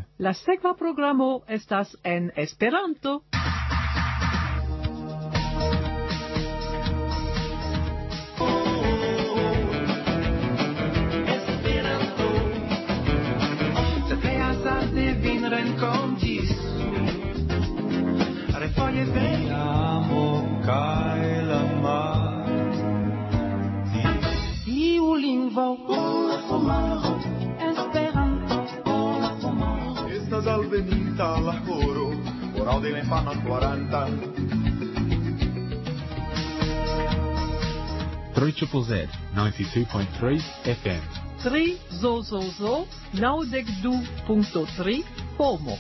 La sekva programo estas en Esperanto. Renkontis refoje veni amo kaj la mar iu lingvo la homaro Esperanto la homaro estas alvenita la horo por aŭdi la infana 40 3ZZZ 92.3 FM 3ZZZ 92.3 Pomo.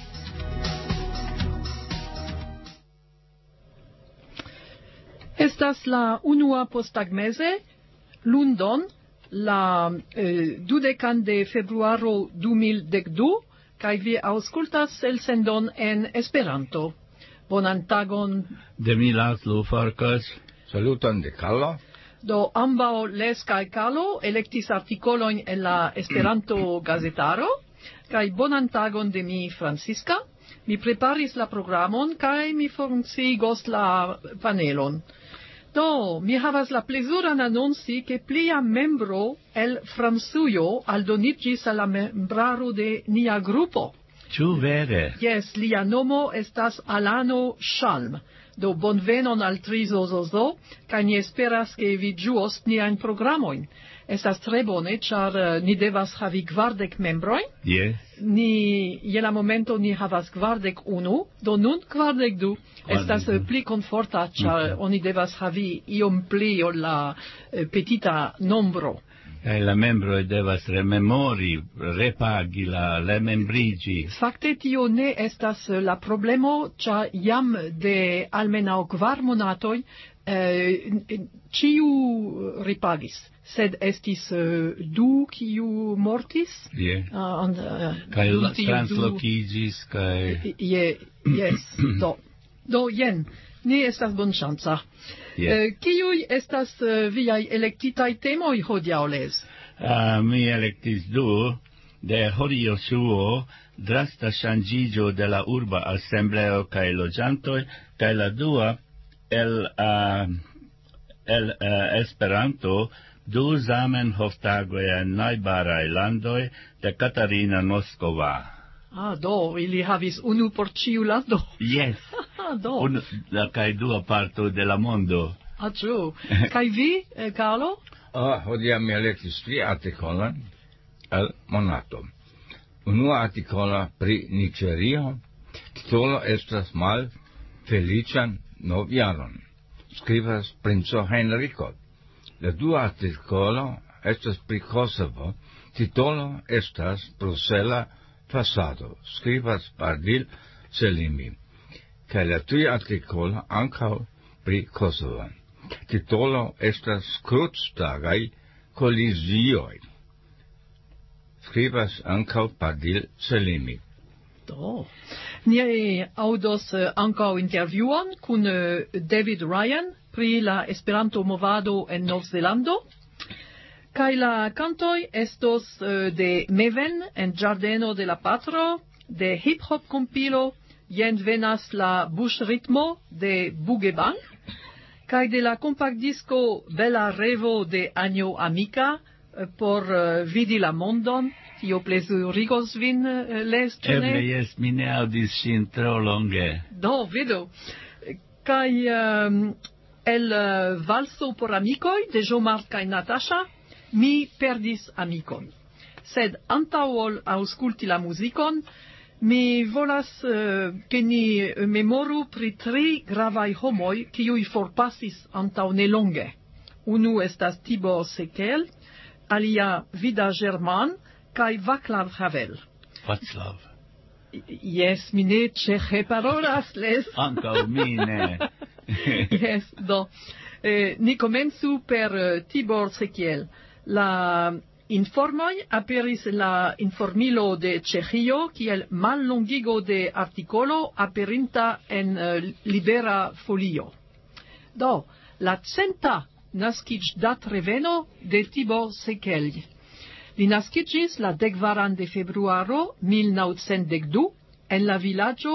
Estas la unua posttagmeze, lundon, la 20 de februaro 2012, kaj vi aŭskultas elsendon en Esperanto. Bonan tagon. De mi Laszlo Farkas. Saluton de Carlo. Do ambaŭ Les kaj Carlo elektis artikolojn en la Esperanto gazetaro. Kaj bonan tagon de mi Francisca. Mi preparis la programon kaj mi funkciigos la panelon. Do, mi havas la plezuran annonci ke plia membro el Francujo aldoniĝis al la membraro de nia grupo. Ĉu vere? Yes, lia nomo estas Alano Schalm. Do bonvenon al 3ZZZ, kaj ni esperas ke vi ĝuos niajn programojn. Estas tre bone, ĉar ni devas havi 40 membrojn. Yes. Je la momento ni havas 41, do nun 42. Estas pli komforta, ĉar oni devas havi iom pli ol la petita nombro. La membroj devas rememori, repagi la membriĝi. Fakte tio ne estas la problemo, ĉar jam de almenaŭ 4 monatoj ĉiu repagis. Sed estis 2 kiu mortis. Kaj translokiĝis kaj. Yes. Do jen. Ne estas bonŝanca. Kiuj estas viaj elektitaj temoj hodiaŭ, Les? Mi elektis 2 de hodiaŭ drasta ŝanĝiĝo de la urba asembleo kaj loĝantoj, kaj la dua el Esperanto 2 Zamenhof-tagoj en najbaraj landoj de Katarina Noskova. Do, ili havis unu por ĉiu lando. Yes. Kaj dua parto de la mondo. Ĉu? Kaj vi, Carlo? Hodiaŭ mi elektis 3 artikolojn el Monato. Unua artikola pri Niĝerio, titolo estas Malfeliĉan novjaron. Skribas princo Henriko. La dua artikolo estas pri Kosovo, titolo estas Brusela fasado. Skribas Badil Selimi. Kaj la tria artikolo ankaŭ pri Kosovo. Titolo estas Kructagaj kolizioj. Skribas ankaŭ Badil Selimi. Ni aŭdos ankaŭ intervjuon kun David Ryan pri la Esperanto-movado en Novzelando. Kaj la kantoj estos de Meven en Ĝardeno de la Patro, de hip-hop kompilo, jen venas la buŝritmo de Bugebang, kaj de la kompaktdisko Bela Revo de Anjo Amika por vidi la mondon. Tio plezurigos vin, Les, ĉu ne? Eble jes, mi ne aŭdis ŝin tro longe. Do, vidu. Kaj el Valso por amikoj de Jean-Marc kaj Natasha, mi perdis amikon. Sed antaŭ ol aŭskulti la muzikon, mi volas ke ni memoru pri 3 gravaj homoj, kiuj forpasis antaŭ nelonge. Unu estas Tibor Sekel, alia Vida German, kaj Václav Havel. Václav. Yes, mi ne ĉeĥe parolas, Les. Ankaŭ mi ne. Yes, do. Ni komencu per Tibor Sekiel. La informoj aperis la informilo de Ĉeĥio kiel mallongigo de artikolo aperinta en Libera Folio. Do, la 100. naskiĝdatreveno de Tibor Sekel. Li naskiĝis la 10 de februaro 1912 en la vilaĝo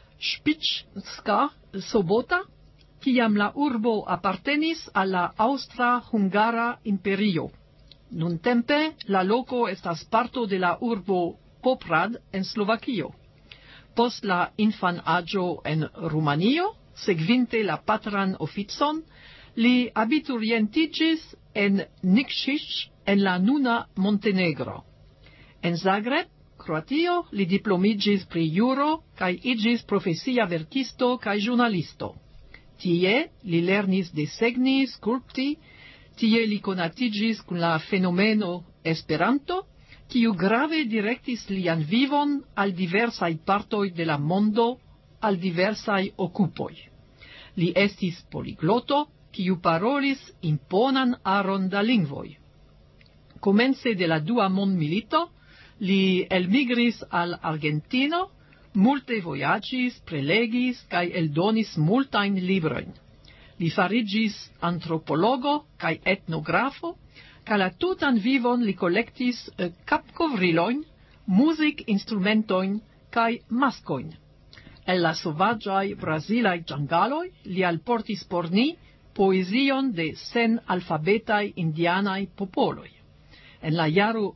Spišská Sobota, kiam la urbo apartenis al la Aŭstra-Hungara Imperio. Nuntempe la loko estas parto de la urbo Poprad en Slovakio. Post la infanaĝo en Rumanio, sekvinte la patran oficon, li abiturientiĝis en Nikšić en la nuna Montenegro. En Zagreb, Kroatio, li diplomiĝis pri juro kaj iĝis profesia verkisto kaj ĵurnalisto. Tie li lernis desegni, skulpti, tie li konatiĝis kun la fenomeno Esperanto, kiu grave direktis lian vivon al diversaj partoj de la mondo, al diversaj okupoj. Li estis poligloto, kiu parolis imponan aron da lingvoj. Komence de la dua mondmilito, li elmigris al Argentino, multe vojaĝis, prelegis kaj eldonis multajn librojn. Li fariĝis antropologo kaj etnografo, kaj la tutan vivon li kolektis kapkovrilojn, muzikinstrumentojn kaj maskojn. El la sovaĝaj brazilaj ĝangaloj li alportis por ni poezion de senalfabetaj indianaj popoloj. En la jaro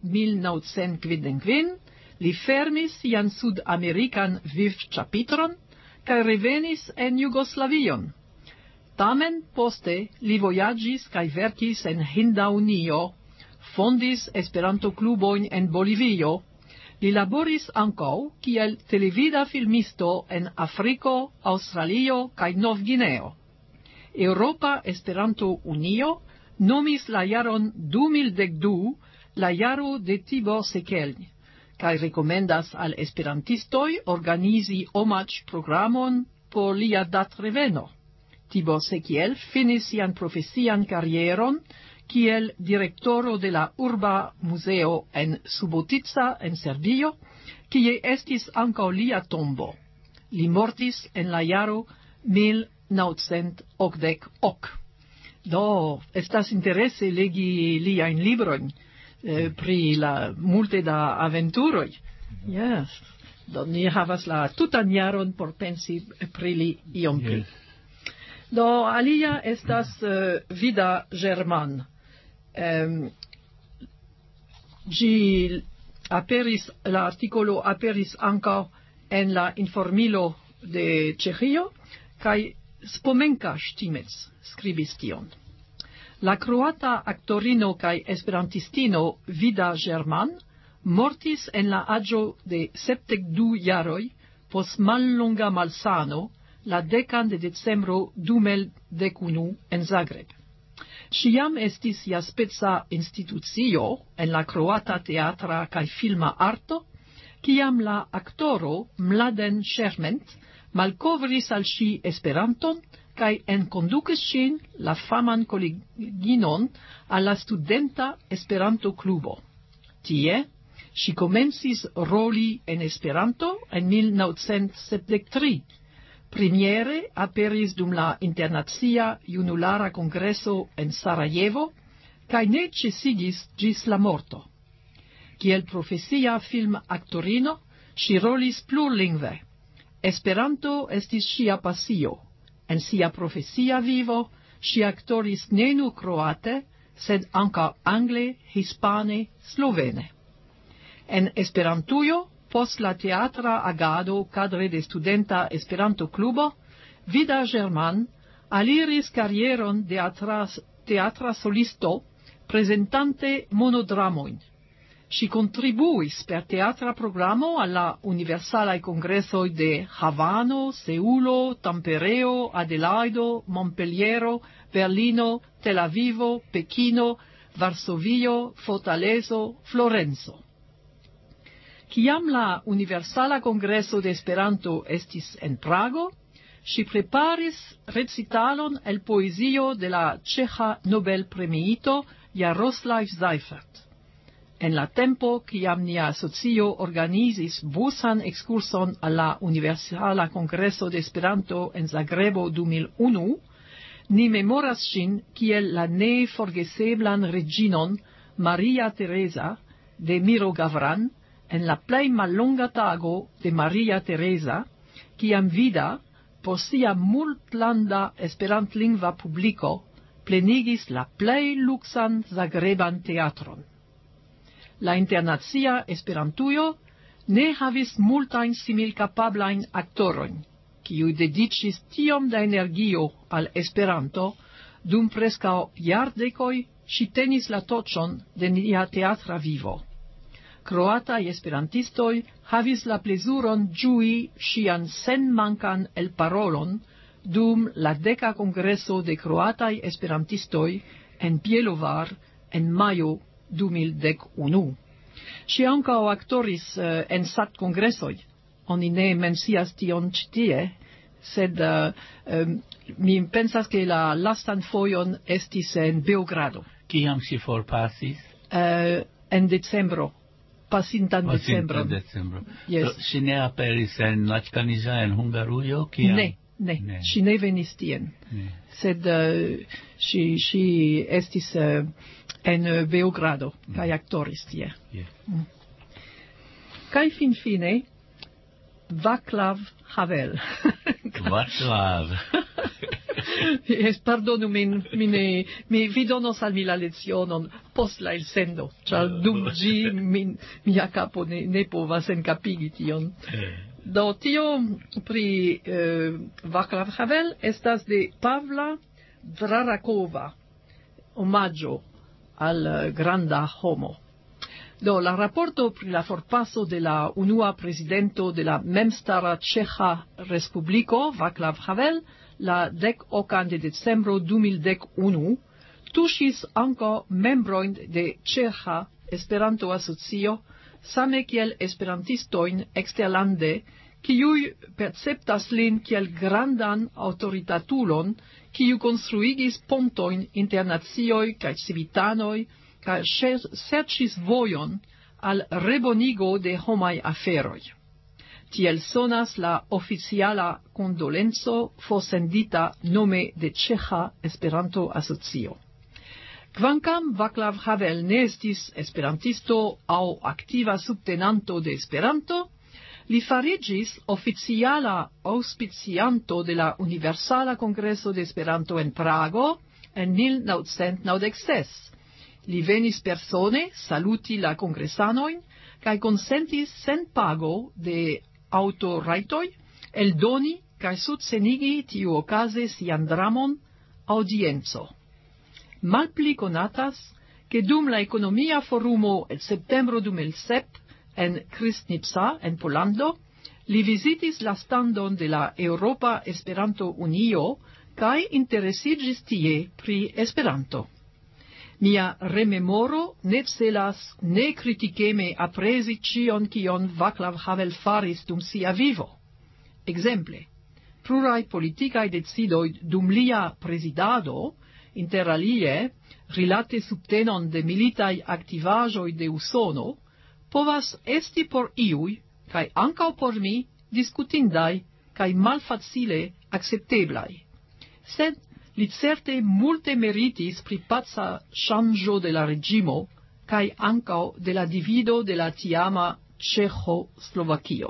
1955 li fermis sian sudamerikan vivĉapitron kaj revenis en Jugoslavion. Tamen poste li vojaĝis kaj verkis en Hinda Unio, fondis Esperanto-klubojn en Bolivio. Li laboris ankaŭ kiel televida filmisto en Afriko, Aŭstralio kaj Nov-Gvineo. Eŭropa Esperanto-Unio nomis la jaron 2012 la jaro de Tibor Sekelj, kaj rekomendas al esperantistoj organizi omaĝprogramon por lia datreveno. Tibor Sekelj finis sian profesian karieron kiel direktoro de la Urba Muzeo en Subotica en Serbio, kie estis ankaŭ lia tombo. Li mortis en la jaro 1988. Do, estas interese legi liajn librojn pri la multe da aventuroj. Yes. Do, ni havas la tutan jaron por pensi pri li iom pli. Do, alia estas Vida German. La artikolo aperis ankaŭ en la informilo de Ĉeĥio, kaj Spomenka Ŝtimec skribis tion. La kroata aktorino kaj esperantistino Vida German mortis en la aĝo de 72 jaroj post mallonga malsano la 10 de decembro 2011 en Zagreb. Ŝi jam estis iaspeca institucio en la kroata teatra kaj filma arto, kiam la aktoro Mladen Šerment malkovris al ŝi Esperanton kaj enkondukis ŝin, la faman koleginon, al la studenta Esperanto-klubo. Tie ŝi komencis roli en Esperanto en 1973. Premiere aperis dum la Internacia Junulara Kongreso en Sarajevo kaj ne ĉesigis ĝis la morto. Kiel profesia film-aktorino ŝi rolis plurlingve. Esperanto estis ŝia pasio. En sia profesia vivo ŝi aktoris ne nur kroate, sed ankaŭ angle, hispane, slovene. En Esperantujo, post la teatra agado kadre de studenta Esperanto-klubo, Vida German aliris karieron de teatra solisto prezentante monodramojn. Ŝi kontribuis per teatra programo al la universalaj kongresoj de Havano, Seulo, Tampereo, Adelaido, Montpelliero, Berlino, Tel Avivo, Pekino, Varsovio, Fortalezo, Florenco. Kiam la Universala Kongreso de Esperanto estis en Prago, ŝi preparis recitalon el poezio de la ĉeĥa Nobel-premiito Jaroslav Seifert. En la tempo, kiam nia asocio organizis busan ekskurson al la Universala Kongreso de Esperanto en Zagrebo 2001, ni memoras ŝin kiel la neforgeseblan reĝinon Maria Teresa, de Miro Gavran en la plej mallonga tago de Maria Teresa, kiam vida, por sia multlanda esperantlingva publiko, plenigis la plej luxan Zagreban teatron. La internacia Esperantujo ne havis multajn similkapablajn aktorojn, kiuj dediĉis tiom da energio al Esperanto, dum preskaŭ jardekoj ŝi tenis la toĉon de nia teatra vivo. Kroataj esperantistoj havis la plezuron ĝui ŝian senmankan elparolon dum la 10. Kongreso de Kroataj Esperantistoj en Bjelovar en majo 2011. Ŝi ankaŭ aktoris en SAT-kongresoj. Oni ne mencias tion ĉi tie, sed mi pensas ke la lastan fojon estis en Beogrado. Kiam ŝi forpasis? En decembro. Pasintan decembron. Yes. Ŝi ne aperis en Laĉkanija en Hungarujo? Ne, ŝi ne venis tien. Sed ŝi estis en Beogrado kaj aktoris tie. Kaj finfine Václav Havel. Václav. Pardonu min, vi donos al mi la lecionon post la elsendo, ĉar dum ĝi mia kapo ne povas enkapigi tion. Do tio pri Václav Havel estas de Pavla Drarakova, omaĝo al granda homo. Do la raporto pri la forpaso de la unua presidento de la memstara Ĉeĥa Respubliko, Václav Havel, la 10 de decembro 2011, tuŝis ankaŭ membrojn de Ĉeĥa Esperanto-Asocio, same kiel esperantistojn eksterlande, kiuj perceptas lin kiel grandan aŭtoritatulon, kiu konstruigis pontojn inter nacioj kaj civitanoj, kaj serĉis vojon al rebonigo de homaj aferoj. Tiel sonas la oficiala kondolenco forsendita nome de Ĉeĥa Esperanto-Asocio. Kvankam Václav Havel ne estis esperantisto aŭ aktiva subtenanto de Esperanto, li fariĝis oficiala aŭspicianto de la Universala Kongreso de Esperanto en Prago en 1996. Li venis persone saluti la kongresanojn kaj konsentis sen pago de aŭtorajtoj eldoni kaj subsenigi tiuokaze sian dramon Aŭdienco. Malpli konatas, ke dum la ekonomia forumo el septembro 2007 en Kristnica en Pollando, li vizitis la standon de la Eŭropa Esperanto-Unio kaj interesiĝis tie pri Esperanto. Mia rememoro ne celas ne kritikeme aprezi ĉion kion Václav Havel faris dum sia vivo. Ekzemple, pluraj politikaj decidoj dum lia prezidado, inter alie rilate subtenon de militaj aktivaĵoj de Usono, povas esti por iuj, kaj ankaŭ por mi, diskutindaj kaj malfacile akcepteblaj. Sed li certe multe meritis pri paca ŝanĝo de la reĝimo kaj ankaŭ de la divido de la tiama Ĉeĥoslovakio.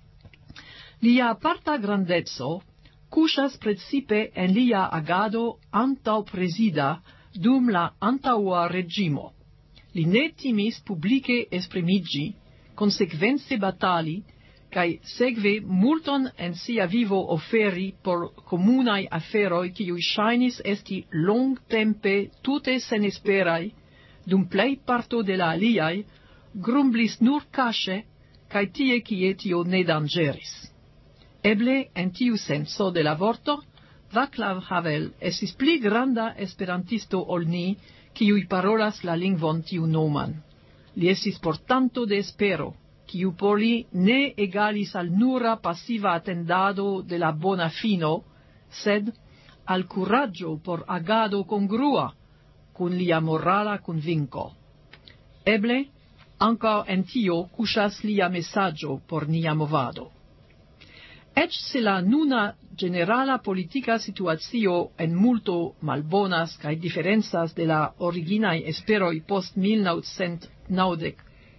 Lia aparta grandeco kuŝas precipe en lia agado antaŭprezida dum la antaŭa reĝimo. Li ne timis publike esprimiĝi, konsekvence batali, kaj sekve multon en sia vivo oferi por komunaj aferoj kiuj ŝajnis esti longtempe tute senesperaj, dum plej parto de la aliaj grumblis nur kaŝe kaj tie kie tio ne danĝeris. Eble en tiu senco de la vorto, Václav Havel estis pli granda esperantisto ol ni, kiuj parolas la lingvon tiunoman. Li estis portanto de espero, kiu por li ne egalis al nura pasiva atendado de la bona fino, sed al kuraĝo por agado kongrua kun lia morala konvinko. Eble ankaŭ en tio kuŝas lia mesaĝo por nia movado. Eĉ se la nuna ĝenerala politika situacio en multo malbonas kaj diferencas de la originaj esperoj post 1990,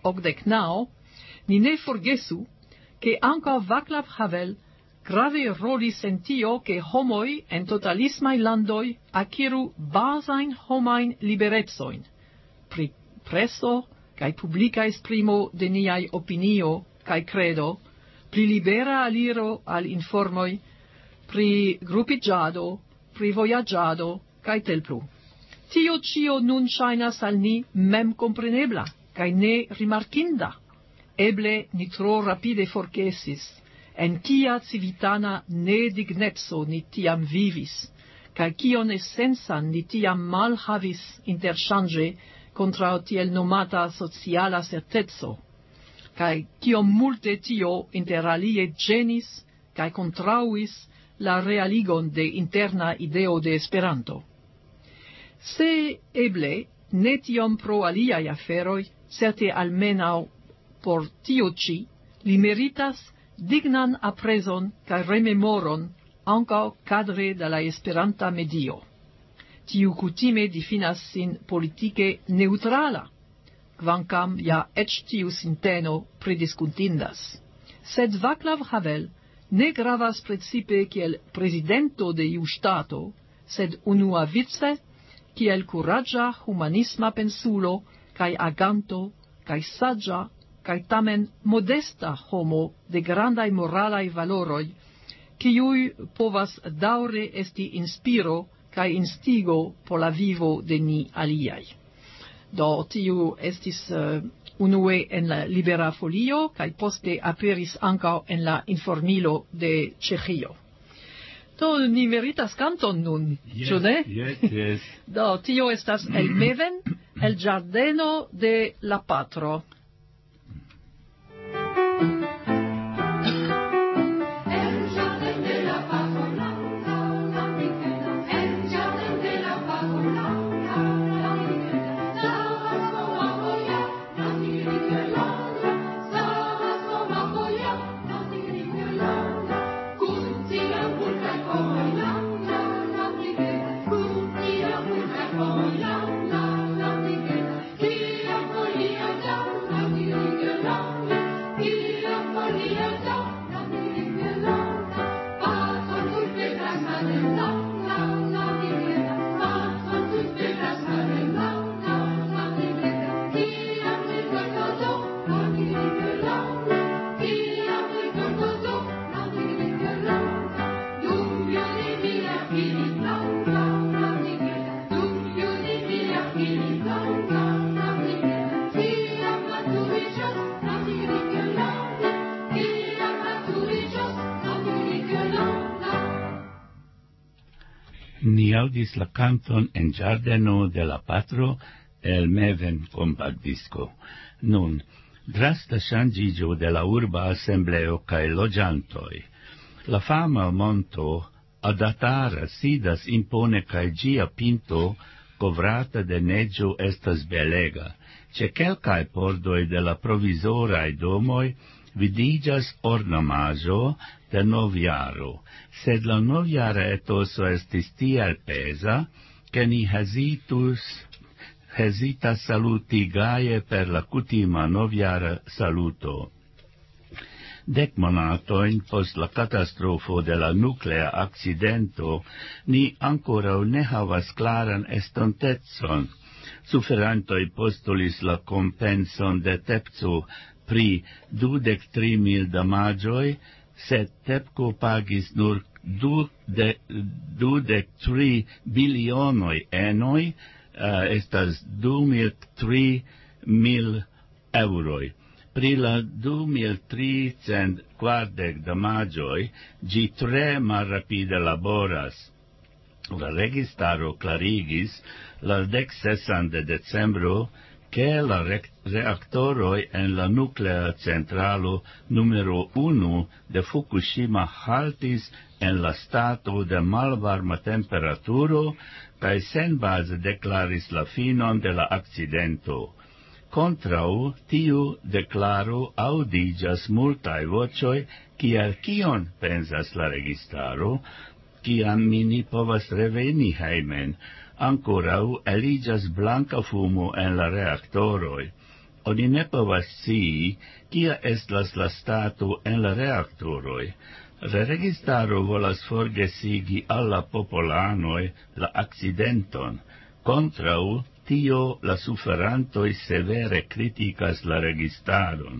1989, ni ne forgesu, che anca Václav Havel grave rolis en tio che homoi en totalismai landoi acquiru basain homain liberezzoin, pri presso cae publica esprimo de niai opinio cae credo, pri libera aliro al informoi, pri gruppigiado, pri voyagiado, cae tel plu. Tio cio nun shainas al ni mem comprenebla, cae ne rimarkinda. Eble ni tro rapide forgesis, en kia civitana nedignezzo ni tiam vivis, cae kion essensan ni tiam mal havis interchange contra tiel nomata sociala certezzo, cae kiom multe tio inter alie genis, cae contrauis la realigon de interna ideo de Esperanto. Se eble ne tiom pro aliai aferoi, certe almenau por tio ci, li meritas dignan apreson cae rememoron ancao cadre de la Esperanta medio. Tiu cutime difinas sin politike neutrala, kvankam ja ec tiu sinteno prediscutindas. Sed Václav Havel ne gravas precipe kiel presidento de iu stato, sed unua vice kiel curagia humanisma pensulo cae aganto, cae saggia, cae tamen modesta homo de grandai moralai valoroi, kiui povas daure esti inspiro cae instigo por la vivo de ni aliai. Do tiu estis unue en la Libera Folio, cae poste aperis ancao en la Informilo de Ĉeĥio. Do ni meritas canton nun, ĉu ne? Yes. Do tio estas el Meven, el Giardeno de la Patro. Ni audis la canton en Giardeno de la Patro el Meven compact disco. Nun, drasta changigio de la urba assembleo cae logiantoi. La fama monto Adatara sidas impone cae gia pinto covrata de neggio estas belega. Ce quelcae pordoi de la provisorae domoi vidigas ornamajo de noviaro, sed la noviara etoso estis tiel pesa, che ni hesitas saluti gaie per la cutima noviara saluto. 10 monatoin post la catastrofo de la nuclea accidento, ni ancora ne havas claran estontetson. Suferantoi postulis la compenson de Tepco pri 23.000 damagioi, sed Tepco pagis nur 23 bilionoi enoi, estas 2.003.000 euroi. Pri la 2.340 damagioi, gi tre malrapide laboras. La registaro clarigis la 16 de decembro che la reactoroi en la nuclea centralo numero 1 de Fukushima haltis en la stato de malvarma temperaturo cae sen base declaris la finon de la accidento. Contrau tiu declaro audigas multae vocioi, kion pensas la registaro, kiam mini povas reveni heimen, ancorau eligas blanca fumo en la reactoroi. oni ne povas scii, kia estas la stato en la reaktoroj. La registaro volas forgesigi alla popolanoj la accidenton. Contrau tio la suferantoj severe criticas la registaron.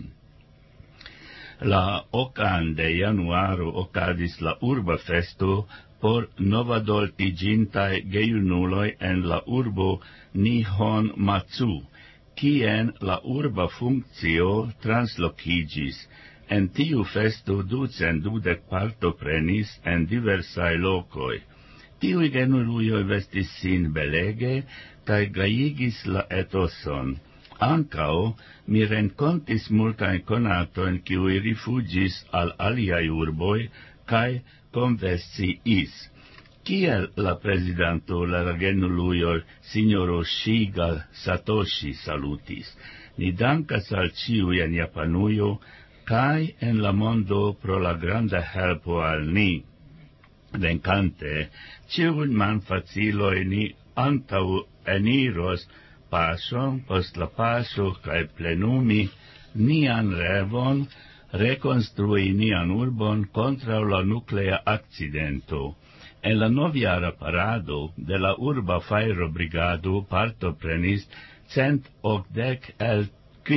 La 8 de januaro okazis la urba festo por novadoltigintaj gejunuloj en la urbo Nihon-Matsu, kien la urba funkcio translokigis. En tiu festo 220 partoprenis en diversaj lokoj. Tiuj genulujoj vestis sin belege kaj gajigis la etoson. Ancao mi renkontis multajn konatojn, kiuj rifuĝis al aliaj urboj kaj konvesciis. Kiel la prezidanto la genulujoj signoro Shiga Satoshi salutis. Ni dankas al ĉiuj en Japanujo kaj en la mondo pro la granda helpo al ni. Venkante, ĉiujn malfaciloj ni antaŭ eniros pason post la paso kaj plenumi nian revon, rekonstrui nian urbon kontraŭ la nuklea akcidento. En la novjara parado de la urba fajrobrigado partoprenis 180 el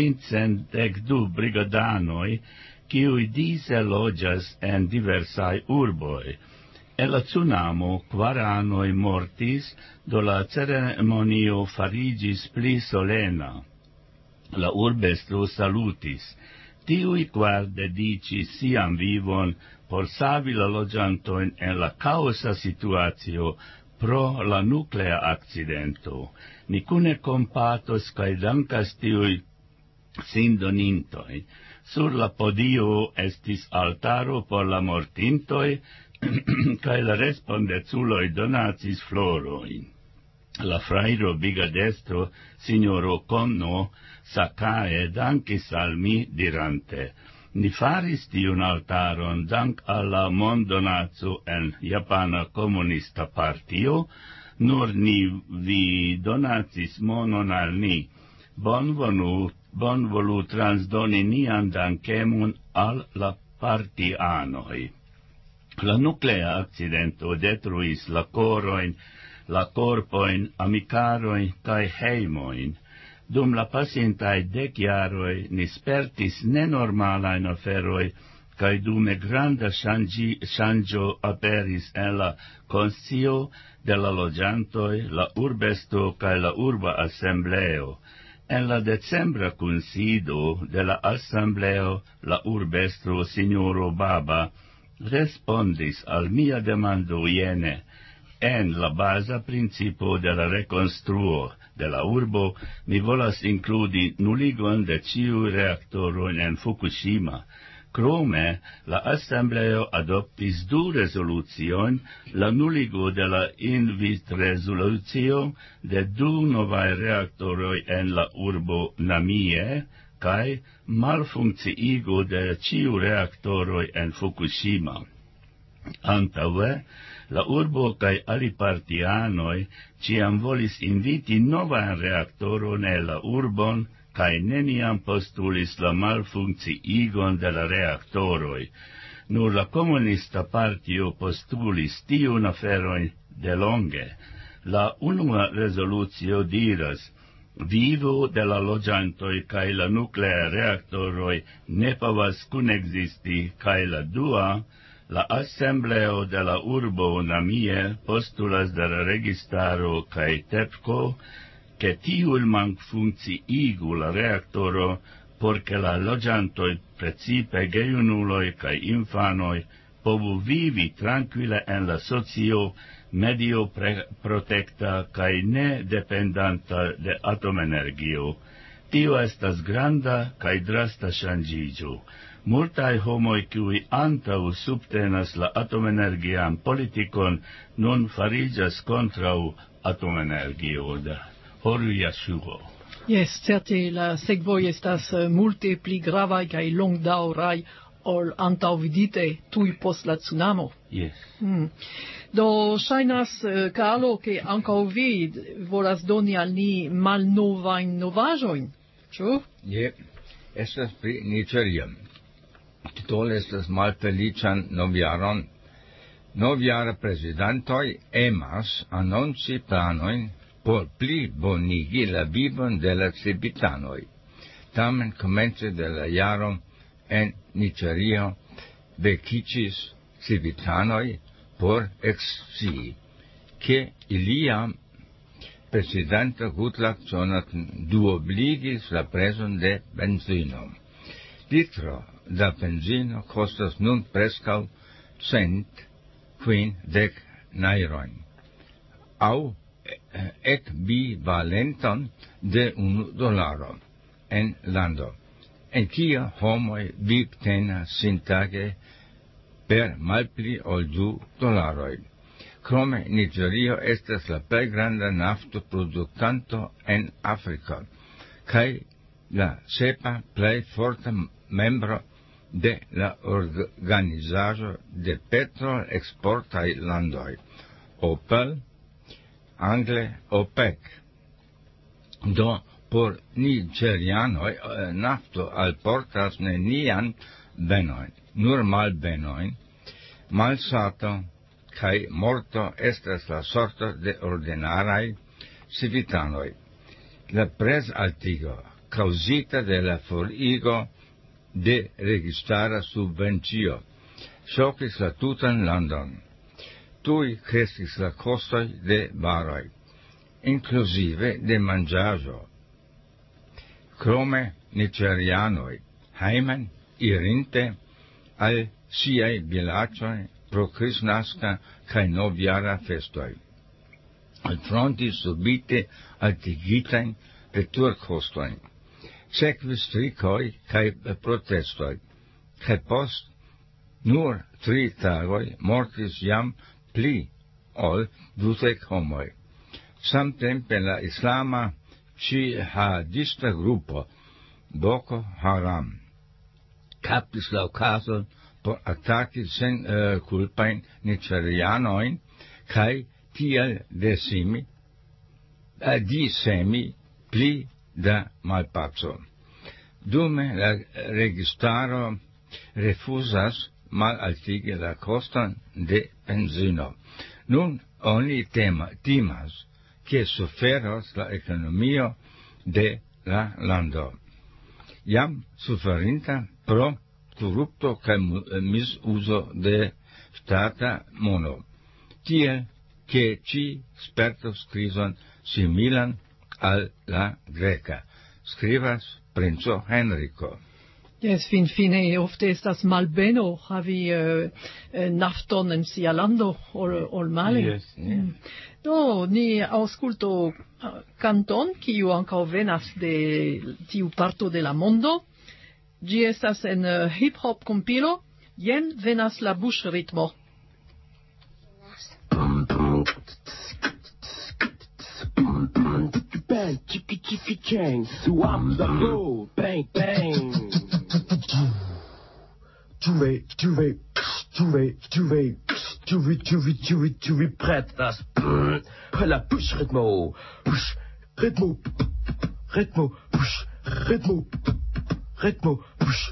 512 brigadanoj, kiuj dise loĝas en diversaj urboj. En la tsunamo 4 anoj mortis, do la ceremonio fariĝis pli solena. La urbestro salutis. Tiuj 4 dediĉis sian vivon por savi la loĝantojn en la kaosa situacio pro la nuklea akcidento. Ni kune kompatos kaj dankas tiuj sindonintoj. Sur la podio estis altaro por la mortintoj, kaj la respondeculoj donacis florojn. La frajro brigadestro, signoro Konno Sakae, dankis al mi, dirante: ni faris tiun altaron dank al la mondonaco en Japana Komunista Partio, nur vi donacis monon al ni. Bonvolu transdoni nian dankemon al la partianoj. La nuklea accidento detruis la korojn, la korpojn, amikarojn kaj hejmojn. Dum la pasintaj 10 jaroj ni spertis nenormalajn aferoj, kaj dume granda ŝanĝo aperis en la konscio de la loĝantoj, la urbestro kaj la urba asembleo. En la decembra kunsido de la asembleo, la urbestro signoro Baba respondis al mia demando jene: en la baza principo de la rekonstruo de la urbo, mi volas inkludi nuligon de ĉiuj reaktoroj en Fukushima. Krome, la asembleo adoptis 2 rezoluciojn, la nuligo de la invit-rezolucio de 2 novaj reaktoroj en la urbo Namie, kaj malfunkciigo de ĉiuj reaktoroj en Fukushima. Antaŭe, la urbo kaj alipartianoj ĉiam volis inviti novan reaktoron en la urbon, kaj neniam postulis la malfunkciigon de la reaktoroj. Nur la Komunista Partio postulis tiun aferon delonge. La unua rezolucio diras: vivo de la loĝantoj kaj la nuklea reaktoroj ne povas kunekzisti, kaj la dua: la asembleo de la urbo Namie postulas de la registaro kaj TEPCO che tiul malfunkciigu la reaktoro por che la loĝantoj, precipe gejunuloj kaj infanoj, povu vivi trankvile en la socio, medio protekta kaj ne dependanta de atomenergio. Tio estas granda kaj drasta ŝanĝiĝo. Multaj homoj, kiuj antaŭ subtenas la atomenergian politikon, nun fariĝas kontraŭ atomenergio. Horuyasuo. Yes, certe la sekvoj estas multe pli gravaj kaj longdaŭraj ol antaŭvidite tuj post la tsunamo. Yes. Do ŝajnas, Carlo, ke ankaŭ vi volas doni al ni malnovajn novaĵojn. Ĉu? Je, estas pri Nigerio. Titolo estas malfeliĉan novjaron. Novjara prezidantoj emas anonci planojn por pli bonigi la vivon de la civitanoj. Tamen komence de la jaro en Nigerio vekiĝis civitanoj por ekscii, ke ilia presidento Goodluck Jonathan duobligis la prezon de benzino. Litro da benzino kostas nun preskaŭ 150 nairojn, aŭ ekvivalenton de $1 en lando, en kia homoj vivtenas sin tage per malpli ol $2. Krome Nigerio estas la plej granda naftoproduktanto en Afriko, kaj la sepa plej forta membro de la organizaĵo de petrol-eksportaj landoj, OPEC, angle OPEC. Do por nigerianoj nafto alportas nenian benon, nur malbenojn, malsato kaj morto estas la sorto de ordinaraj civitanoj. La prezaltigo causita de la forigo de registara subvencio ŝokis la tutan landon. Tuj kreskis la kostoj de varoj, inkluzive de manĝaĵo. Krome nigerianoj hejmen irinte al siaj vilaĝoj pro kristnaska kaj novjara festoj alfrontis subite altigitajn veturkostojn. Sekvis strikoj kaj protestoj, kaj post nur 3 tagoj mortis jam pli ol 20 homoj. Samtempe la islama ĝihadista grupo Boko Haram kaptis la okazon por ataki sen kulpajn nigerianojn kaj tiel disemi pli da malpaco. Dume la registaro refuzas malaltigi la koston de benzino. Nun oni timas ke suferos la ekonomio de la lando, jam suferinta pro korupto kaj misuzo de ŝtata mono, tiel ke ĝi spertos krizon similan al la greka, skribas princo Henriko. Yes, fine ofte estas malbeno havi nafton en sia lando ol male. Yes. Do, ni aŭskultu kanton, kiu ankaŭ venas de tiu parto de la mondo. Ĝi estas en hip-hop kompilo. Jen venas la buŝritmo. Bang, chicka chicka chang, swap the go, bang bang. Tu es prête à la push rythmo, push rythmo, rythmo, push rythmo, rythmo, push.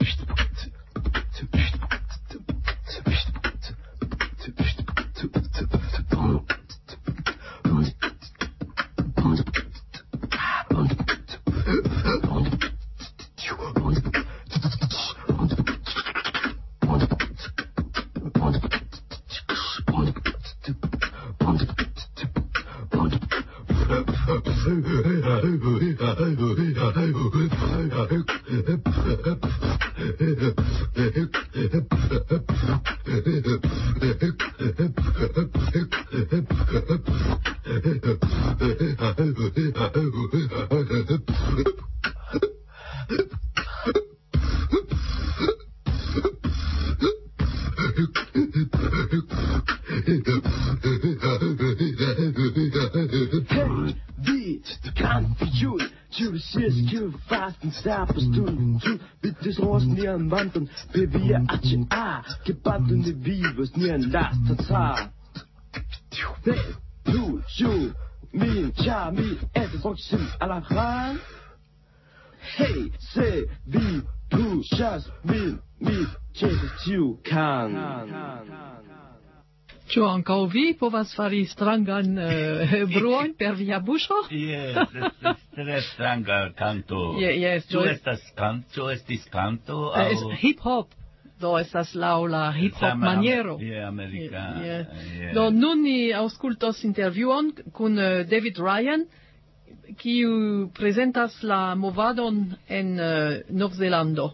Wandern, bewir A, gebandene Vivus, ni en lastata. Du, min, cha, mi, et voksen, à la ran. Hey, se vi puŝas min, mi ĉesis ĉiukan. Ĉu ankaŭ vi povas fari strangan bruojn per via buŝo? Yes, estas tre stranga canto. Yes, Ĉu estis canto? Hip-hop. Do estas laŭ la hip-hop maniero. Americana. Yeah. Do nun ni aŭskultos intervjuon kun David Ryan, kiu prezentas la movadon en Novzelando.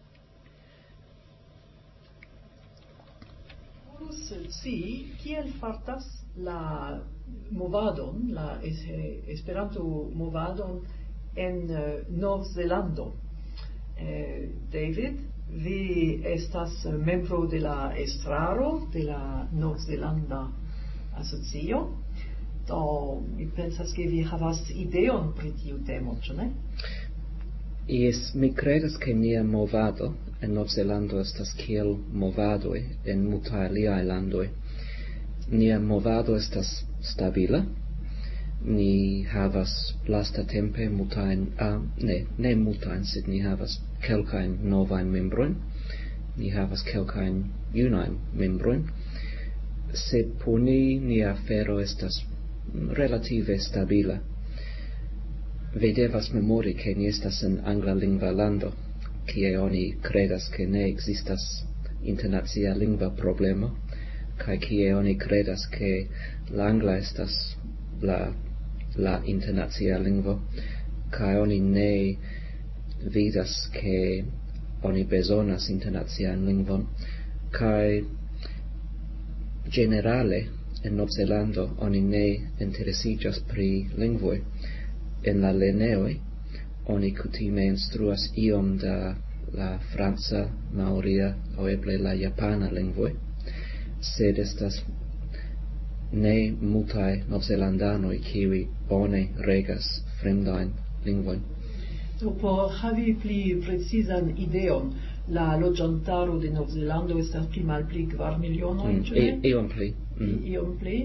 Kiel fartas la movadon, la Esperanto movadon en Novzelando? David, vi estas membro de la estraro de la Novzelanda asocio. Do mi pensas ke vi havas ideon pri tiu temo, ĉu ne? Yes, mi credas che nia movado en Novzelando estas kiel movadoj en multaj aliaj landoj. Nia movado estas stabila. Ni havas lastatempe multajn, ne multajn, sed ni havas kelkajn novajn membrojn. Ni havas kelkajn junajn membrojn. Sed por ni nia afero estas relative stabila. Vi devas memori che ni estas en angla lingva lando, kie oni credas che ne existas internacia lingva problemo, kaj kie oni credas che la angla estas la internacia lingvo, kaj oni ne vidas che oni bezonas internacian lingvon, kaj generale en Novzelando oni ne interesiĝas pri lingvoj. En la lerneoj oni kutime instruas iom da la franca, maoria aŭ eble la japana lingvoj, sed estas ne multaj novzelandanoj kiuj bone regas fremdajn lingvojn. Por havi pli precizan ideon, la loĝantaro de Novzelando estas pli malpli 4 milionoj, ĉu ne? Iom pli. Iom pli.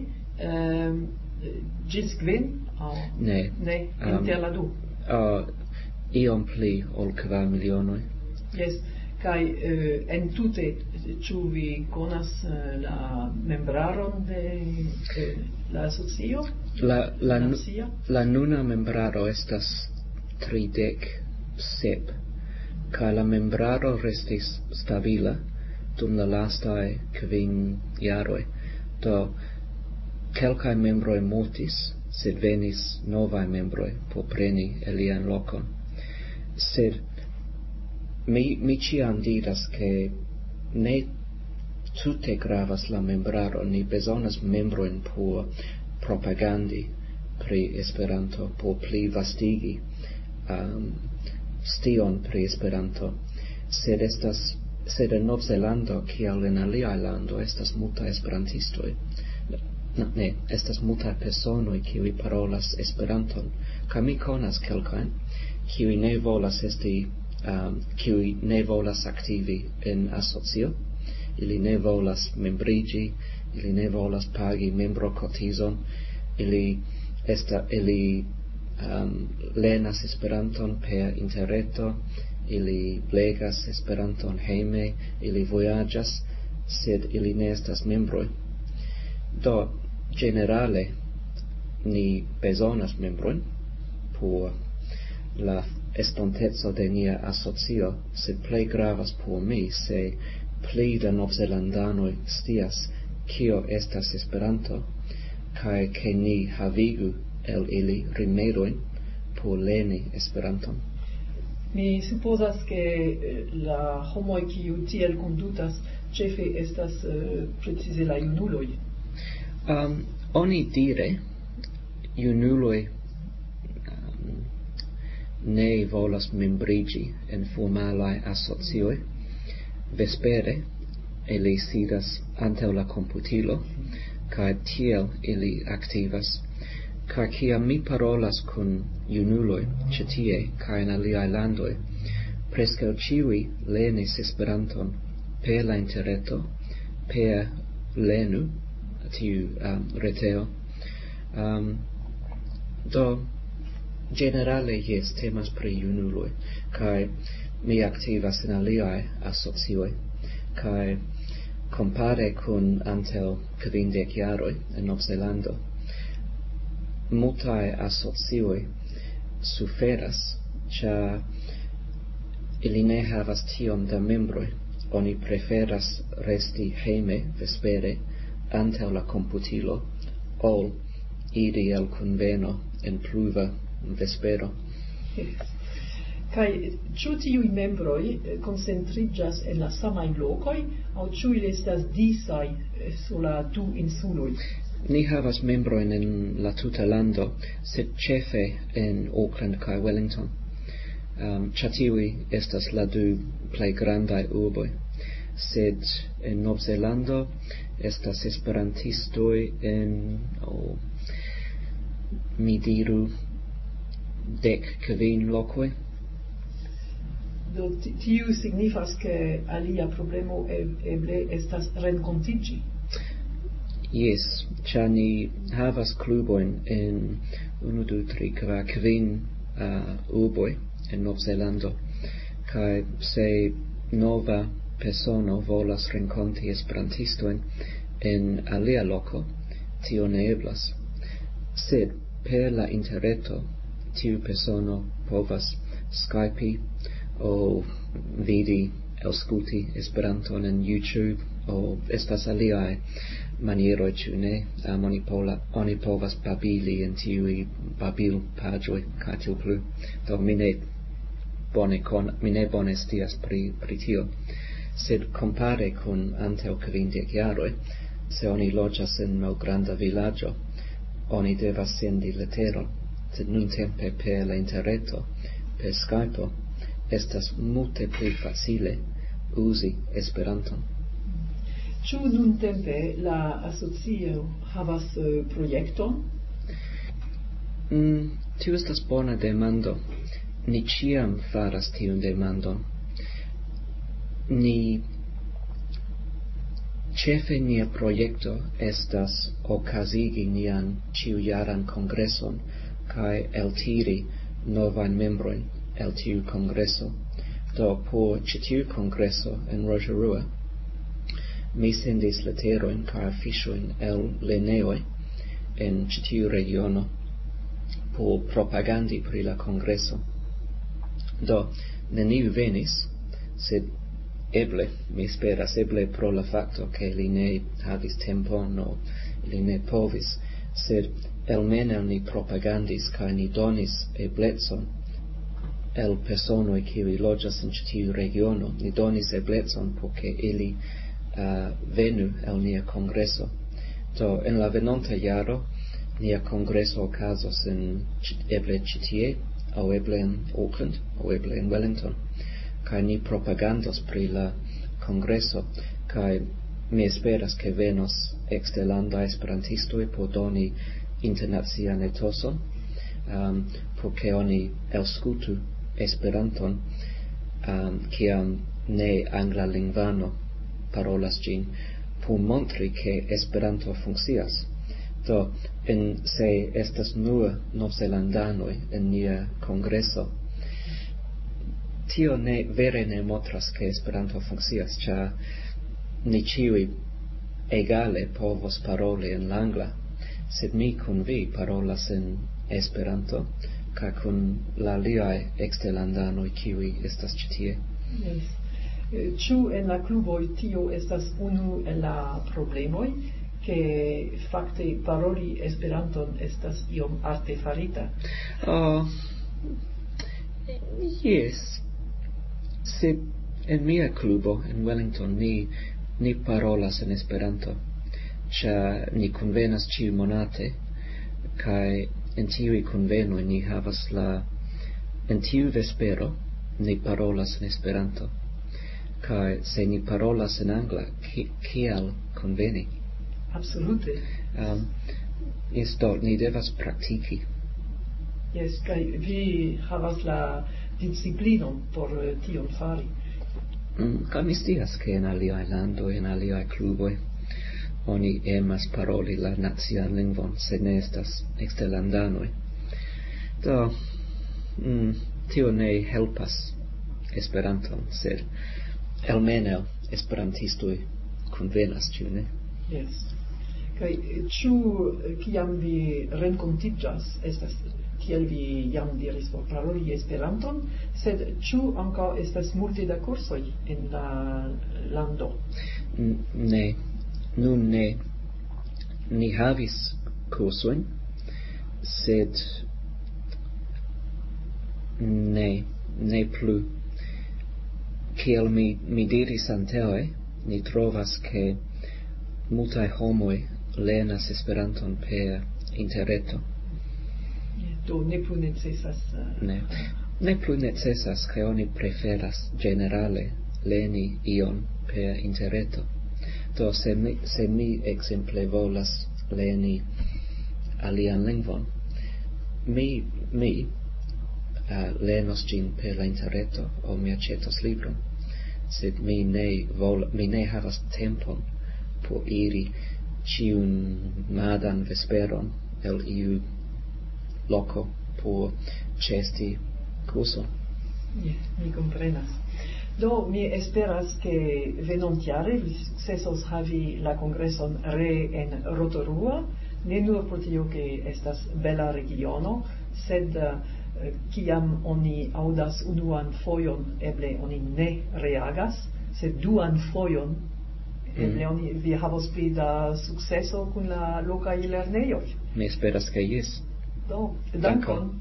Ĝis kvin? Ne. Inter la du? Iom pli ol 4 milionoj. Yes. Kaj entute, ĉu vi konas la membraron de la asocio? La nuna membraro estas 37, kaj la membraro restis stabila dum la lastaj 5 jaroj. Do kelkaj membroj mortis, sed venis novaj membroj por preni ilian lokon. Sed mi ĉiam diras ke ne tute gravas la membraro, ni bezonas membrojn por propagandi pri Esperanto, por pli vastigi stion pri Esperanto, sed en Novzelando kiel en aliaj landoj estas multaj esperantistoj. Estas multaj personoj kiuj parolas Esperanton, kaj mi konas kelkajn kiuj ne volas aktivi en asocio, ili ne volas membriĝi, ili ne volas pagi membrokotizon, ili lernas Esperanton per interreto, ili legas Esperanton hejme, ili vojaĝas, sed ili ne estas membroj. Do generale ni bezonas membrojn por la estonteco de nia asocio, sed plej gravas por mi se pli da novzelandanoj scias kio estas Esperanto, kaj ke ni havigu el ili rimedojn por lerni Esperanton. Mi supozas ke la homoj kiuj tiel kondutas ĉefe estas precize la junuloj. Oni dire junuloj ne volas membriĝi en formalaj asocioj. Vespere ili sidas antaŭ la komputilo kaj tiel ili aktivas. Kaj kiam mi parolas kun junuloj ĉi tie kaj en aliaj landoj, preskaŭ ĉiuj lernis Esperanton per la interreto, per Lernu, tiu reteo. Do generale jes temas pri junuloj, kaj mi aktivas en aliaj asocioj, kaj compare kun antaŭ 50 jaroj en Novzelando, multaj asocioj suferas, ĉar ili ne havas tiom da membroj. Oni preferas resti hejme vespere antaŭ la komputilo ol iri al kunveno en pluva vespero. Kaj ĉu tiuj membroj koncentriĝas en la samaj lokoj aŭ ĉu ili estas disaj sur la du insuloj? Ni havas membrojn en la tuta lando, sed ĉefe en Auckland kaj Wellington. Ĉar tiuj estas la du plej grandaj urboj. Sed en Novzelando estas esperantistoj en mi diru 15 lokoj. Do tiu signifas ke alia problemo eble estas renkontiĝi. Yes, ĉar ni havas klubojn en 1, 2, 3, 4, 5 urboj en Novzelando, kaj se nova persono volas renkonti esperantistojn en alia loko, tio ne eblas. Sed per la interreto tiu persono povas Skype o vidi aŭskulti Esperanton en YouTube o estas aliaj manieroj, ĉu ne? Oni povas babili en tiuj babilpaĝoj kaj tiel plu. Do mi ne bone scias pri tio. Sed compare kun antaŭ 50 jaroj, se oni loĝas en malgranda vilaĝo, oni devas sendi leteron, sed nuntempe per la interreto, per Skype, estas multe pli facile uzi Esperanton. Ĉu nuntempe la asocio havas projekton? Tio estas bona demando. Ni ĉiam faras tiun demandon. Ĉefe nia projekto estas okazigi nian ĉiujaran kongreson kaj eltiri novajn membrojn el tiu kongreso. Do por ĉi tiu kongreso en Rotorua mi sendis leterojn kaj afiŝojn el lernejoj en ĉi tiu regiono por propagandi pri la kongreso. Do neniu venis, sed eble, mi speras, eble pro la fakto ke li ne havis tempon o li ne povis, sed almenaŭ ni propagandis kaj ni donis eblecon el personoj kiuj loĝas en ĉi tiu regiono. Ni donis eblecon por ke ili venu al nia kongreso. Do en la venonta jaro nia kongreso okazos en eble ĉi tie aŭ eble en Auckland aŭ eble en Wellington. Kaj ni propagandos pri la kongreso, kaj mi esperas ke venos eksterlanda esperantistoj por doni internacian etoson, por ke oni aŭskultu Esperanton, kiam ne angla lingvano parolas ĝin, por montri ke Esperanto funkcias. Do se estas nur novzelandanoj en nia kongreso, tio vere ne montras ke Esperanto funkcias, ĉar ni ĉiuj egale povos paroli en la angla, sed mi kun vi parolas en Esperanto kaj kun la aliaj eksterlandanoj kiuj estas ĉi tie. Yes. Ĉu en la kluboj tio estas unu el la problemoj, ke fakte paroli Esperanton estas iom artefarita? Yes. Sed en mia klubo en Wellington ni parolas en Esperanto, ĉar ni kunvenas ĉiumonate, kaj en tiuj kunvenoj ni havas en tiu vespero ni parolas en Esperanto, kaj se ni parolas en angla, kial konveni? Absolute. Ni devas praktiki. Yes, kaj vi havas la disciplinon por tion fari. Kaj mi scias ke en aliaj landoj, en aliaj kluboj, oni emas paroli la nacian lingvon, sed ne estas eksterlandanoj. Do Tio ne helpas Esperanton, sed almenaŭ esperantistoj convenas, ĉu ne? Yes. Kaj ĉu kiam vi renkontiĝas estas kiel vi jam diris por paroli Esperanton, sed ĉu ankaŭ estas multe da kursoj en la lando? Ne, nun ne. Ni havis kursojn, sed ne plu. Kiel mi diris antaŭe, ni trovas ke multaj homoj lernas Esperanton per interreto. Do ne plu necesas. Ne plu necesas, kaj oni preferas ĝenerale lerni ion per interreto. Do se mi ekzemple volas lerni alian lingvon, mi lernos ĝin per la interreto, o mi aĉetos libron, sed mi ne havas tempon por iri ĉiun mardan vesperon el iu loko por ĉeesti kurson. Mi komprenas. Do mi esperas ke venontjare vi sukcesos havi la kongreson en Rotorua, ne nur pro tio ke estas bela regiono, sed kiam oni aŭdas unuan fojon, eble oni ne reagas, sed duan fojon eble vi havos pli da sukceso kun la lokaj lernejoj. Mi esperas ke jes. Do, dankon.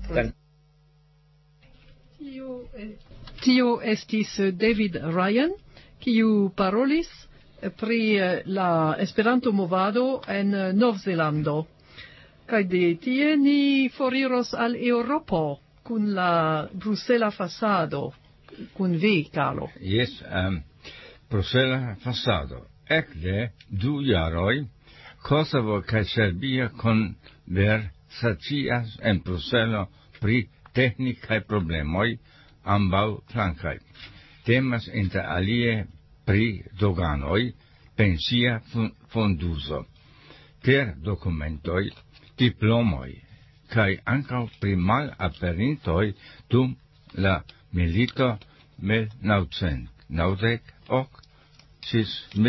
Tio estis David Ryan, kiu parolis pri la Esperanto-movado en Novzelando. Kaj de tie ni foriros al Eŭropo kun la Brusela fasado, kun vi, Carlo. Yes, Brusela fasado. Ekde 2 jaroj Kosovo kaj Serbio konversacias en Bruselo pri teknikaj problemoj ambaŭ flankaj. Temas inter alie pri doganoj, pensia fonduzo, per dokumentoj, diplomoj, kaj ankaŭ pri malaperintoj dum la milito 1998 ĝis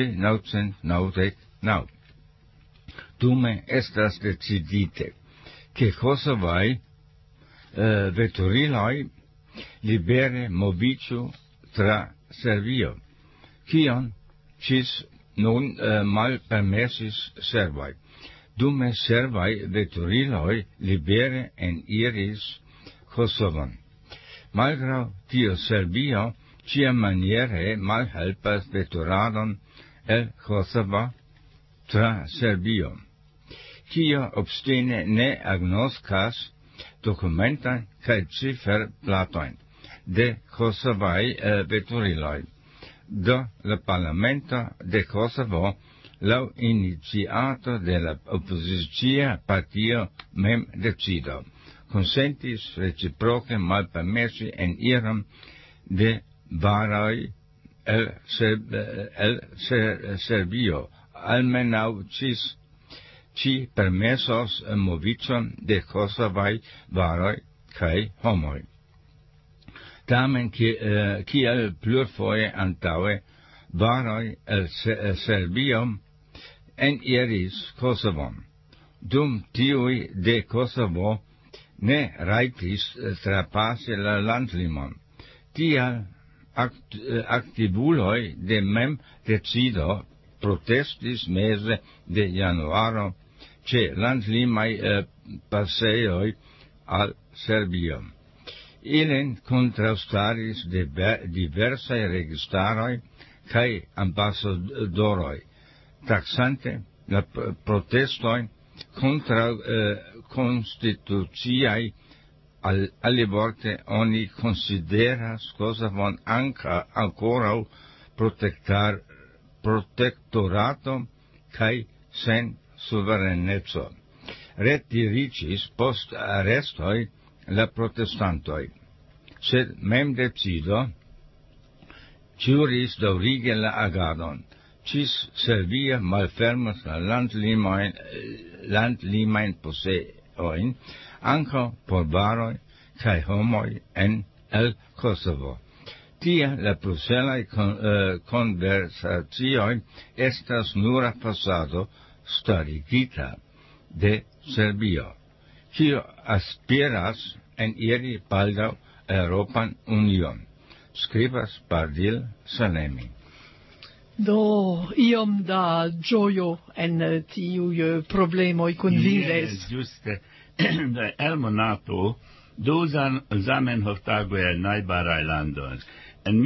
1999. Dume estas decidite, ke kosovaj veturiloj libere moviĝu tra Serbio, kion ĝis nun malpermesis serboj. Dume servaj veturiloj libere eniris Kosovon. Malgraŭ tio Serbio ĉiamaniere malhelpas veturadon el Kosovo tra Serbio, kio obstine ne agnoskas dokumentojn kaj ciferplatojn de kosovaj veturiloj. Do la parlamento de Kosovo, laŭ iniciato de la opozicia partio mem decido, konsentis reciproke malpermesi eniron de varoj el Serbio, almenaŭ ci permesos movicon de kosovaj varoj kaj homoj. Tamen kiel plurfoje antaŭe, varoj el Serbio eniris Kosovon. Dum tiuj de Kosovo ne rajtis trapasi la landlimon. Tial aktivuloj de mem decido protestis meze de januaro ĉe landlimaj pasejoj al Serbio. Ilin kontraŭstaris diversaj registaroj kaj ambasadoroj, taksante la protestojn kontraŭ konstituciaj. Alivorte oni konsideras Kosovon ankoraŭ protektorato kaj sen suvereneco. Retiriĝis post arestoj la protestantoj, sed memdecido ĵuris daŭrigi la agadon, ĝis Serbio malfermas la landlimajn poseojn ankaŭ por varoj kai homoi en el Kosovo. Tie la bruselai conversazioi estas nura pasado starigita de Serbio, kio aspiras en iri baldaŭ Europan Union, skribas Bardil Salemi. Do iom da gioio en tiuj problemoj kun vides. Juste, el monato, du Zamenhof-tagoj en najbaraj landoj. En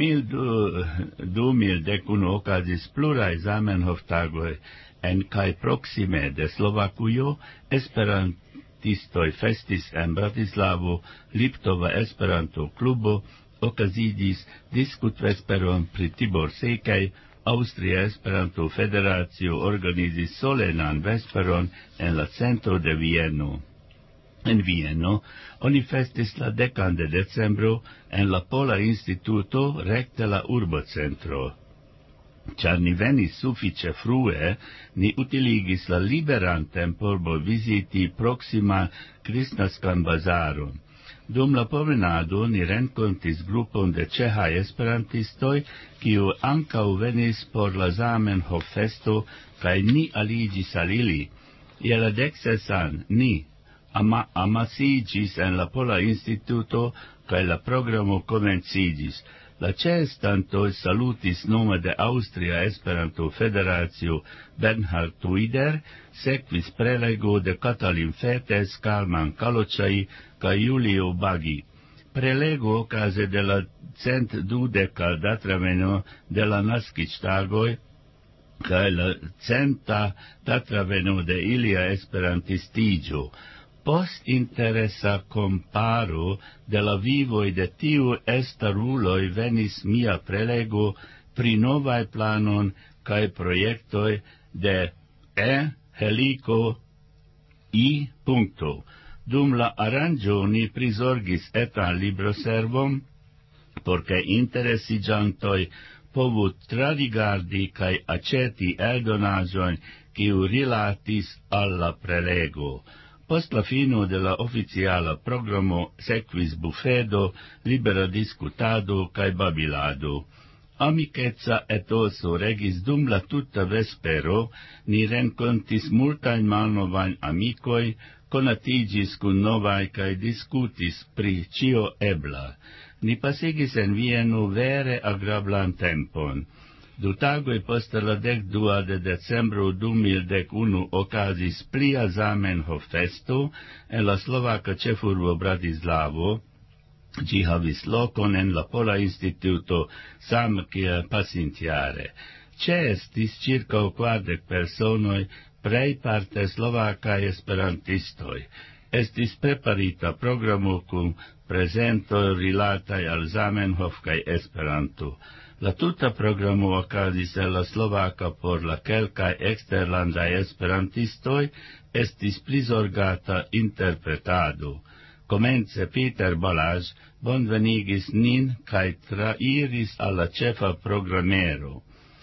2011 okazis pluraj Zamenhof-tagoj en kaj proksime de Slovakujo, esperantistoj festis en Bratislavo, Liptova Esperanto-klubo okazigis diskutvesperon pri Tibor Sekaj, Austria Esperanto Federacio organizis solenan vesperon en la centro de Vieno. En Vieno, oni festis la 10 de decembro en la Pola Instituto recte la urbocentro. Ĉar ni venis sufiĉe frue, ni utiligis la liberan tempon por viziti proksima kristnaskan bazaron. Dum la promenado ni renkontis grupon de ĉeĥaj esperantistoj, kiu ankaŭ venis por la Zamenhof-festo, kaj ni aliĝis al ili. Je la 16 ni amasiĝis en la Pola Instituto, kaj la programo komenciĝis. La ĉeestantoj salutis nome de Austria Esperanto Federacio Bernhard Tuider, sekvis prelego de Katalin Fetes, Kalman Kalocsai kaj Julio Bagi. Prelego okaze de la 120. datraveno de la naskiĝtagoj kaj la 100. datraveno de ilia esperantistiĝo. Post interesa comparo de la vivoj de tiu staruloj venis mia prelego pri novaj planon kaj projektoj de Helico I. Dum la aranĝo ni prizorgis etan libroservon, por ke interesiĝantoj povu trarigardi kaj aĉeti eldonaĵojn, kiu rilatis al la prelego. Post la fino de la oficiala programo sekvis bufedo, libera diskutado kaj babilado. Amikeca etoso regis dum la tuta vespero, ni renkontis multajn malnovajn amikoj, konatiĝis kun novaj kaj diskutis pri ĉio ebla. Ni pasigis en Vieno vere agrablan tempon. 2 tagoj post la 12 de decembro 2011 okazis plia Zamenhof-festo en la slovaka ĉefurbo Bratislavo. Ĝi havis lokon en la Pola Instituto same kiel pasintjare. Ĉeestis ĉirkaŭ 40 personoj, plejparte slovakaj esperantistoj. Estis preparita programo kun prezentoj rilataj al Zamenhof kaj Esperanto. La tuta programo okazis en la slovaka por la kelkaj eksterlandaj esperantistoj, estis prizorgata interpretado. Komence Peter Balázs bonvenigis nin kaj trairis al la ĉefa programero.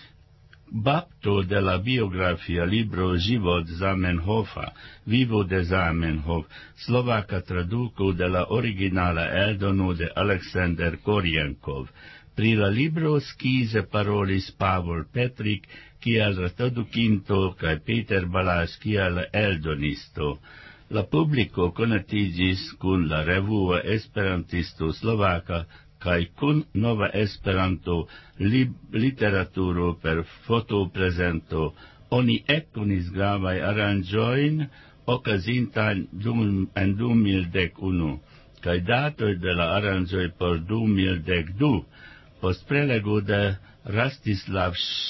Bapto de la biografia libro Život Zamenhofa, Vivo de Zamenhof, slovaka traduko de la originala eldono de Alexander Korjenkov. Pri la libro skize parolis Pavol Petrik kiel tradukinto kaj Peter Balázs kiel eldonisto. La publiko konatiĝis kun la revuo Esperantisto Slovaka kaj kun nova Esperanto literaturo per fotoprezento. Oni ekkonis gravaj aranĝojn okazintajn en 2011 kaj datoj de la aranĝoj por 2012. Post prelego de Rastislav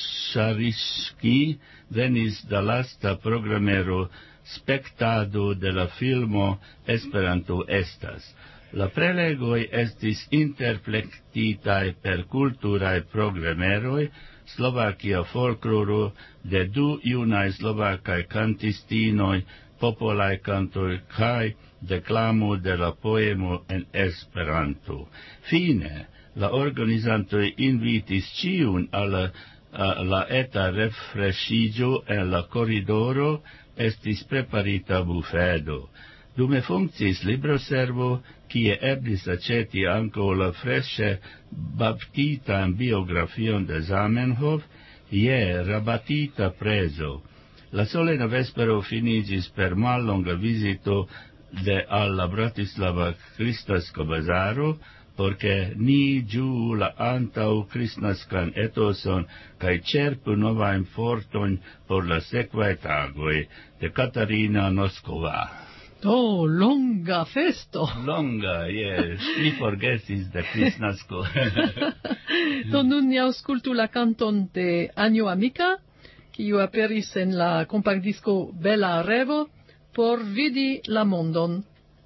Šariški venis la lasta programero spektado de la filmo Esperanto estas. La prelegoj estis interplektitaj per kulturaj programeroj, Slovakia folkloro de 2 junaj slovakaj kantistinoj, popolaj kantoj kaj deklamo de la poemo en Esperanto. Fine, la organizantoj invitis ĉiun al la eta refreŝiĝo en la koridoro, estis preparita bufedo. Dume functis libroservo, kie eblis aceti anco la fresce baptitan biografion de Zamenhof, je rabatita preso. La solena vespero finigis per mallonga visito alla Bratislava Kristnasko bazaro, porque ni giu la antau Kristnaskan etoson cae cerpu novaim forton por la sequae tagoi de Katarina Noskova. Oh, longa festo! Longa, yes. Mi forgesis de Kristnasko. Do nun ni auscultu la canton de Anjo Amica, kiu aperis en la compactdisco Bela Revo, por vidi la mondon.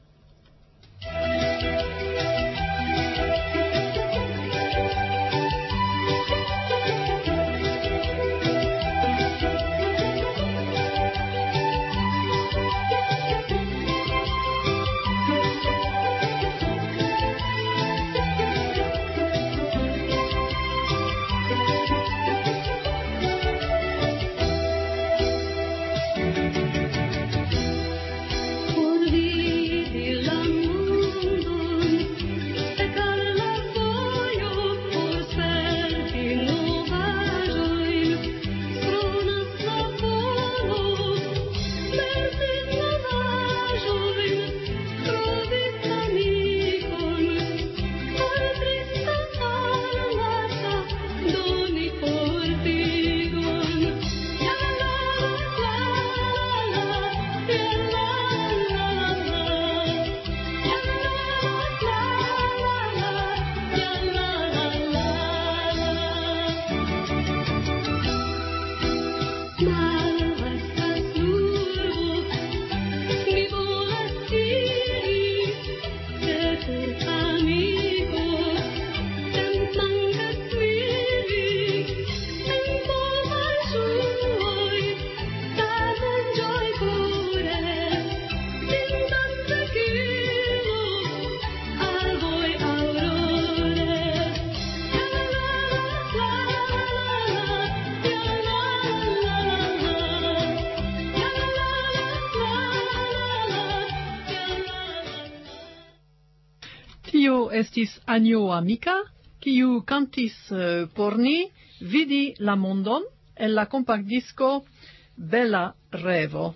Estis Anjo Amica, kiu cantis por ni vidi la mondon en la compactdisco Bela Revo.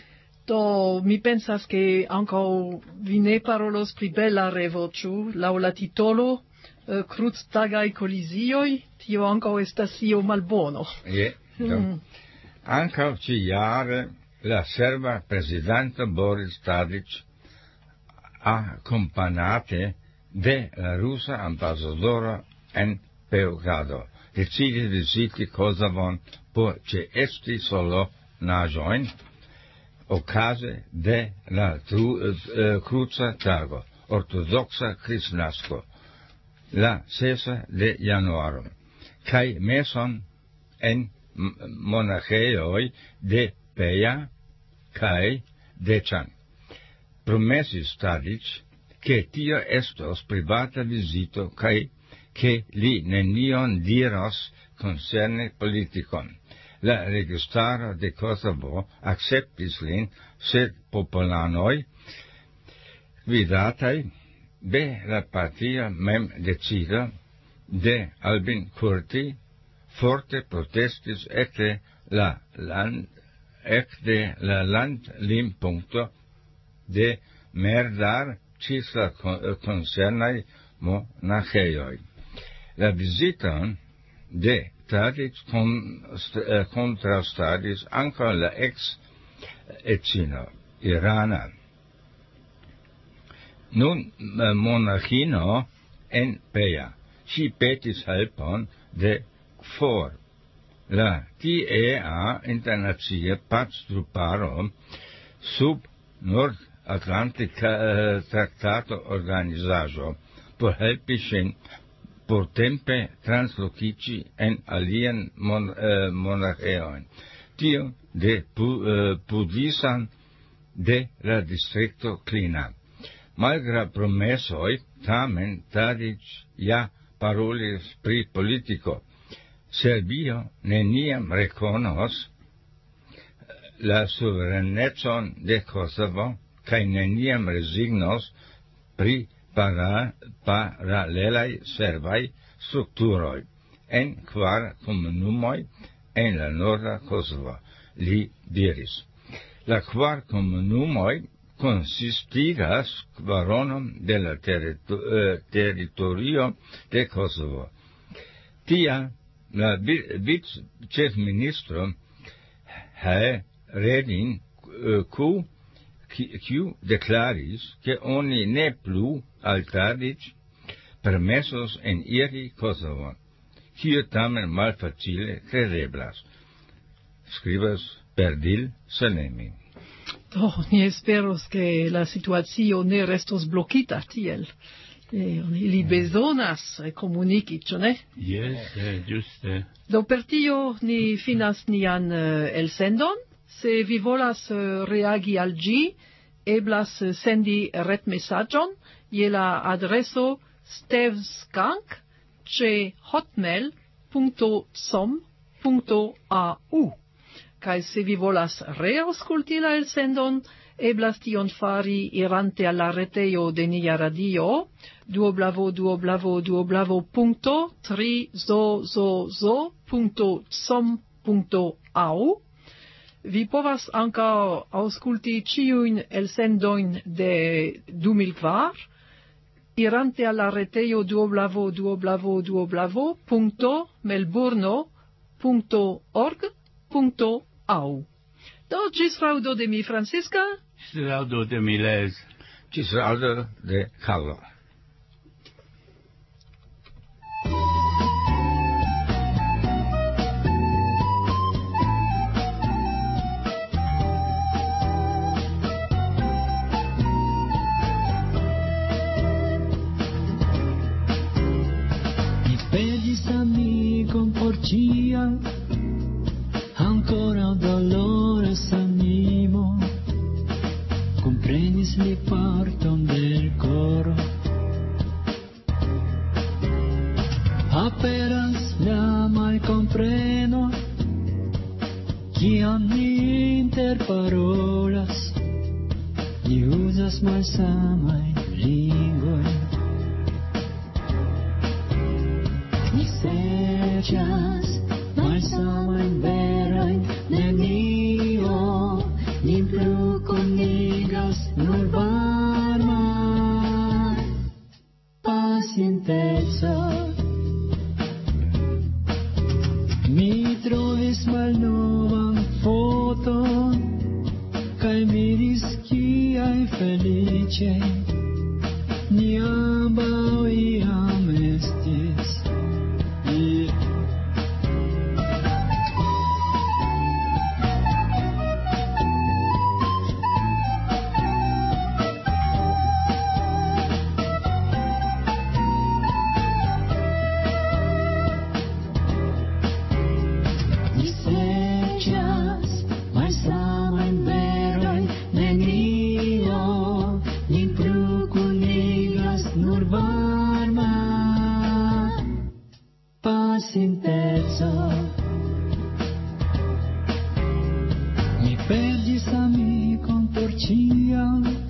Do mi pensas che anco vi ne parolos pri Bela Revo, ciu, lau la titolo cruztagai colisioi, tio anco estas io malbono. Anco ci jare la serba presidente Boris Tadic accompagnate de la russa ambassadora en Beogrado decidi visiti Kosovon por esti solo najoin ocase de la cruza tago ortodoxa Kristnasko la 6 de januaro kai meson en monaĥejoj de Peja kai Dechan. Promesis Tadic che tio estos privata visito kai che li nenion diros concerne politikon. La registaro de Kosovo acceptis lin, sed popolanoj gvidataj de la partio mem decida de Albin Kurti forte protestis ekde la landlimpunkto de Merdar cis la concernai monaĥejoj. La viziton de Tadic contrastadis ankaŭ la ex-edzino irana. Nun monaĥino en Peja, ŝi petis helpon de KFOR, la tiea internacia pactruparo sub Nord-Atlantica Traktato organizaĵo por helpi ŝin portempe translokiĝi en alian monaĥejon, tio de Pudisan de la distrikto Klina. Malgraŭ promesoj, tamen Tadic ja parolis pri politiko. Serbio neniam rekonos la suverenecon de Kosovo cae neniam resignos pri paralelai servai structuroi en 4 comunumoi en la norda Kosovo, li diris. La 4 comunumoi consistigas kvaronon de la territorio de Kosovo. Tia la vice-ministro Redin kiu declaris che oni ne plu altadis permesos en iri Kosovo, kiu tamen malfacile credeblas. Scribas Perdil Salemi. Ni esperos che la situacio ne restos blocita tiel. Ili bezonas comunici, ĉu ne? Yes, giuste. Do per tio ni finas nian elsendon. Se vi volas reagi al ĝi, eblas sendi retmesaĝon je la adreso stevskank@hotmail.com.au. Kaj se vi volas reaŭskulti la elsendon, eblas tion fari irante al la retejo de nia radio www.trizozozo.com.au. Vi povas ankaŭ aŭskulti ĉiujn elsendojn de 2004 irante al la retejo www.melbourno.org.au. Do, ĝis raŭdo de mi, Francisca. Ĝis raŭdo de mi, Les. Ĝis raŭdo de Carlo. Mi pedis amicon por ĉiam, ancora dolores animo, comprenis li parton del coro. Aperas la malcompreno, kiam ni interparolas, ni uzas malsamajn lingvojn. Ni serĉas malsamajn verojn, nenio nin plu kunigas, nur varma pacienteco. Mi trovis malnovan foton, kaj miris kiaj feliĉe ni ambaŭ iam estis. Ni serĉas malsamajn verojn, nenio nin plu kunigas, nur varma pacienteco. Mi perdis amikon por ĉiam,